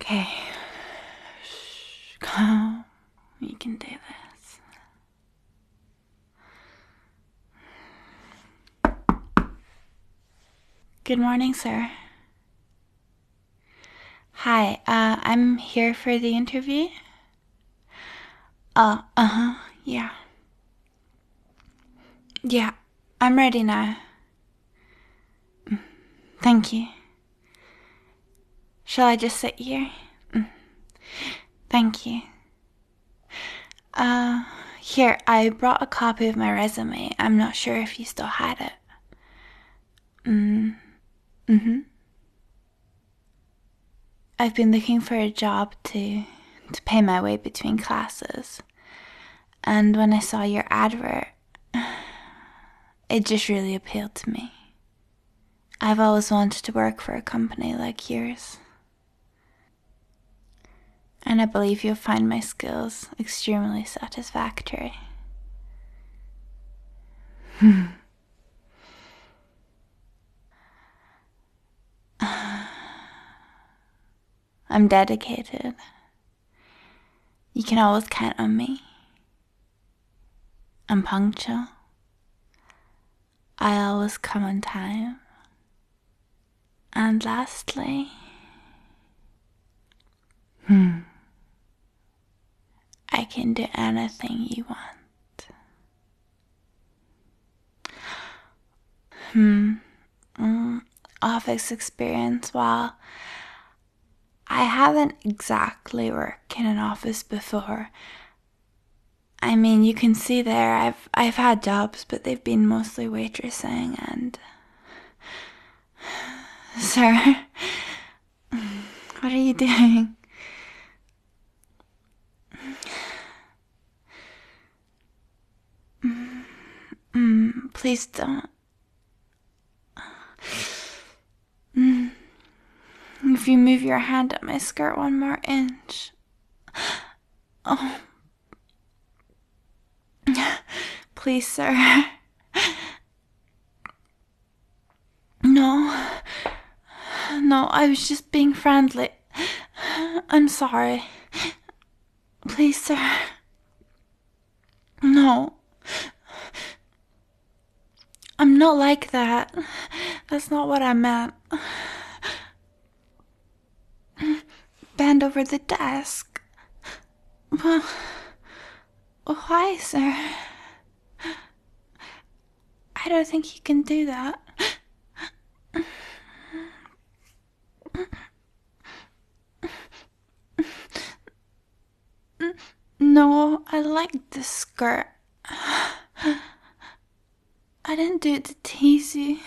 Okay. Shh, calm. You can do this. Good morning, sir. Hi, I'm here for the interview. Yeah. Yeah, I'm ready now. Thank you. Shall I just sit here? Thank you. Here, I brought a copy of my resume. I'm not sure if you still had it. I've been looking for a job to pay my way between classes. And when I saw your advert, it just really appealed to me. I've always wanted to work for a company like yours. And I believe you'll find my skills extremely satisfactory. I'm dedicated. You can always count on me. I'm punctual. I always come on time. And lastly, I can do anything you want. Office experience, well, I haven't exactly worked in an office before. I mean, you can see there, I've had jobs, but they've been mostly waitressing and... Sir, what are you doing? Please don't. If you move your hand up my skirt one more inch. Oh. Please, sir. No. No, I was just being friendly. I'm sorry. Please, sir. No. I'm not like that. That's not what I meant. Bend over the desk. Well, why, sir? I don't think you can do that. No, I like this skirt. I didn't do it to tease you.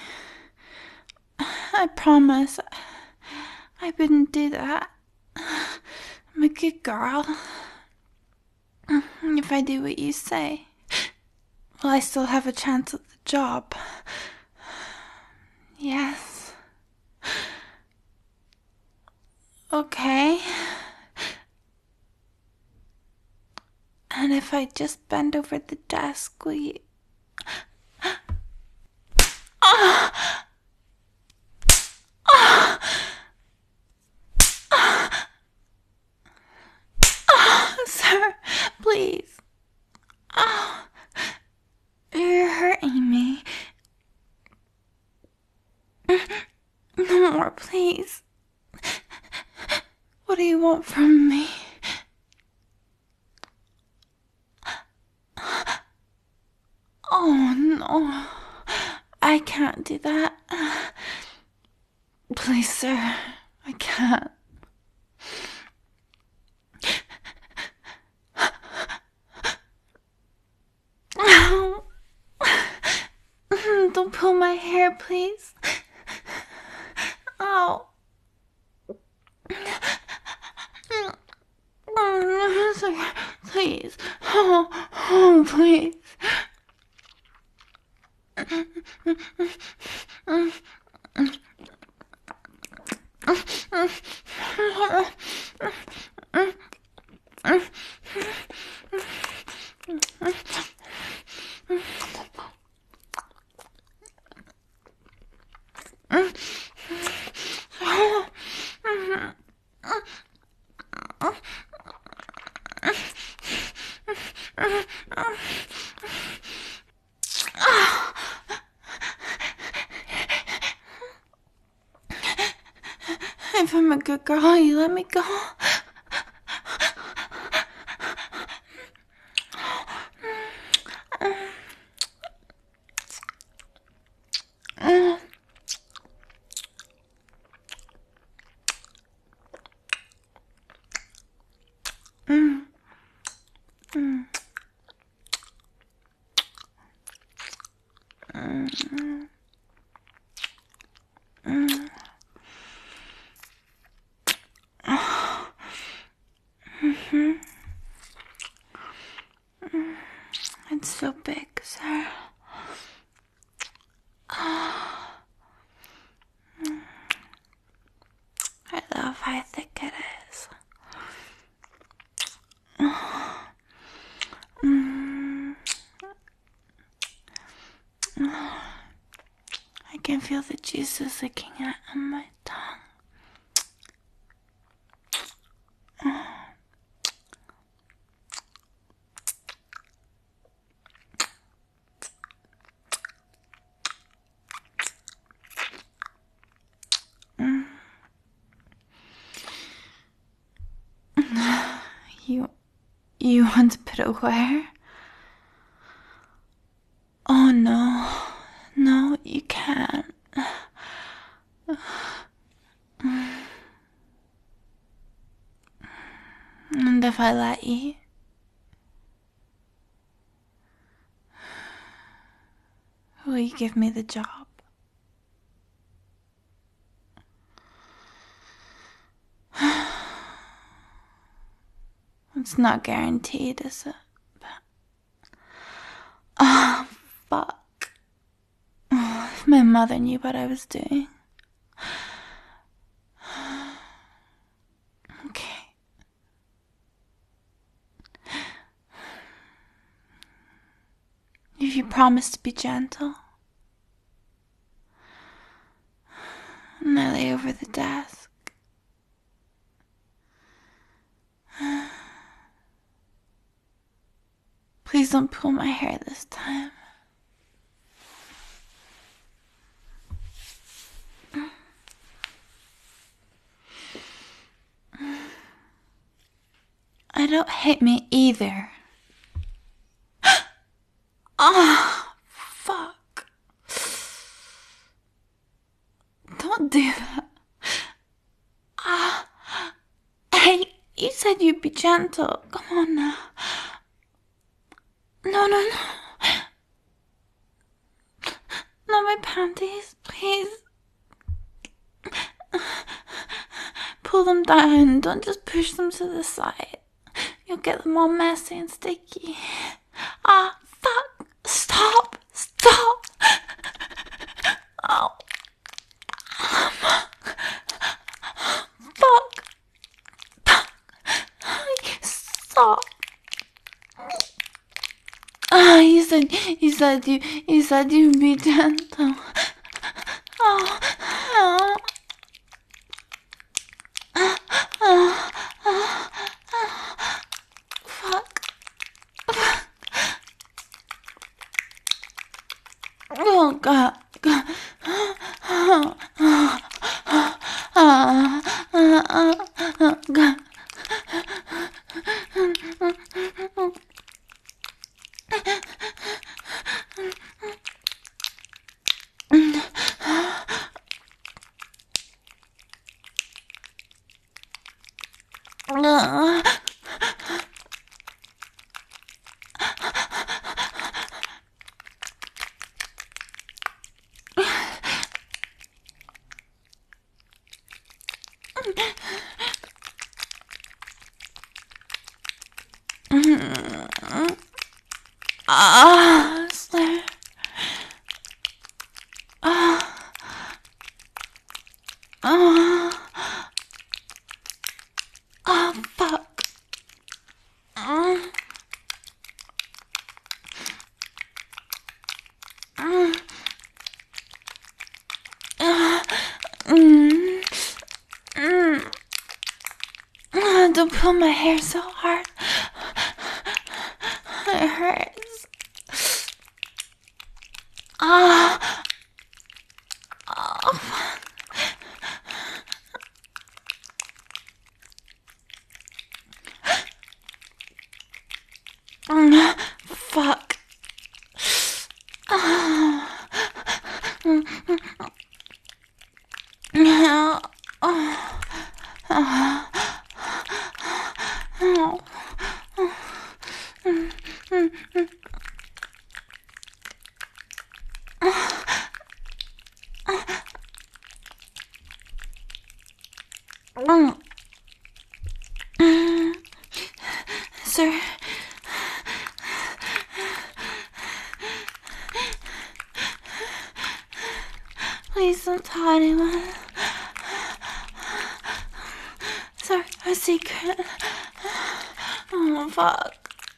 I promise. I wouldn't do that. I'm a good girl. If I do what you say, will I still have a chance at the job? Yes. Okay. And if I just bend over the desk, will you... Sir, please. You're hurting me. No more, please. What do you want from me? Oh, no. I can't do that. Please, sir. I can't. Don't pull my hair, please. Ow. Please. Oh, please. If I'm a good girl, you let me go. It's so big, sir. I love how thick it is. I can feel the juices licking out on my tongue. You want to put it where? Oh no. No, you can't. And if I let you? Will you give me the job? It's not guaranteed, is it? Oh, fuck. Oh, if my mother knew what I was doing. Okay. If you promise to be gentle. And I lay over the desk. Please don't pull my hair this time. I don't hate me either. Ah, fuck. Don't do that. Ah, hey, you said you'd be gentle. Come on now. No. Not my panties, please. Pull them down. Don't just push them to the side. You'll get them all messy and sticky. Ah, fuck. Stop. Oh. Fuck. Stop. Ah, you said you'd be gentle. Oh. Fuck. Oh, God. God. Slayer. Fuck. Don't pull my hair so hard. It hurts. Sir, please don't tell anyone. Sir, a secret. Oh, fuck.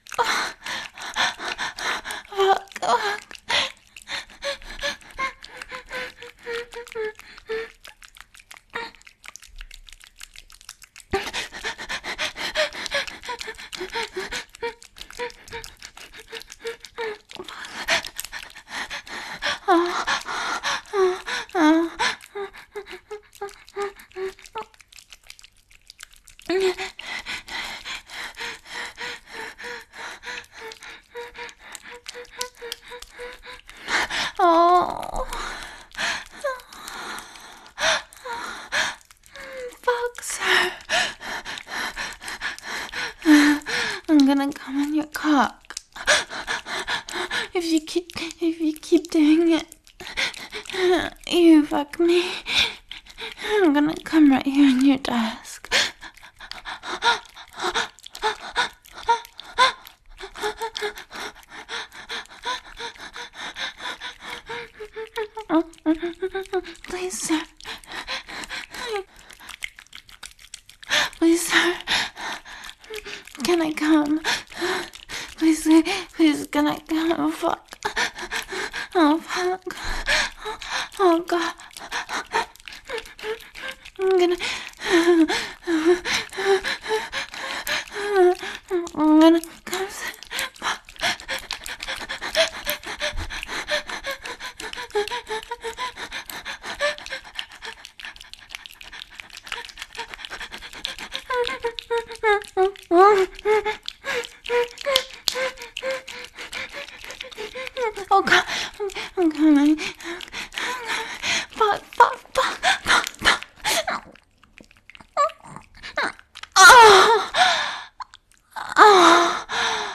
Fuck. Oh, fuck, sir. I'm gonna come in your cock. If you keep doing it, you fuck me. I'm gonna come right here in your desk. Please, sir. Please, sir. Can I come? Please, can I come? Oh, fuck. Oh, fuck. Oh, God. I'm gonna come. Oh, God. I'm coming. Fuck. Oh. Oh.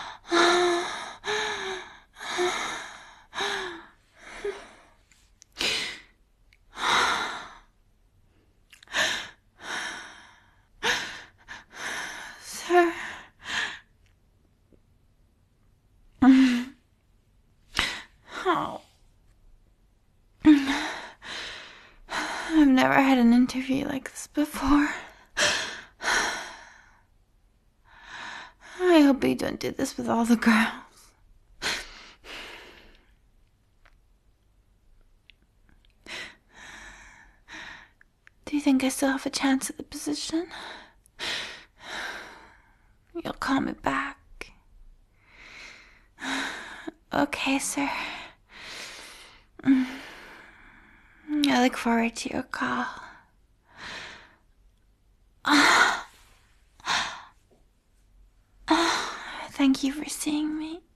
Sir. Oh. I've never had an interview like this before. I hope you don't do this with all the girls. Do you think I still have a chance at the position? You'll call me back. Okay, sir. I look forward to your call. Thank you for seeing me.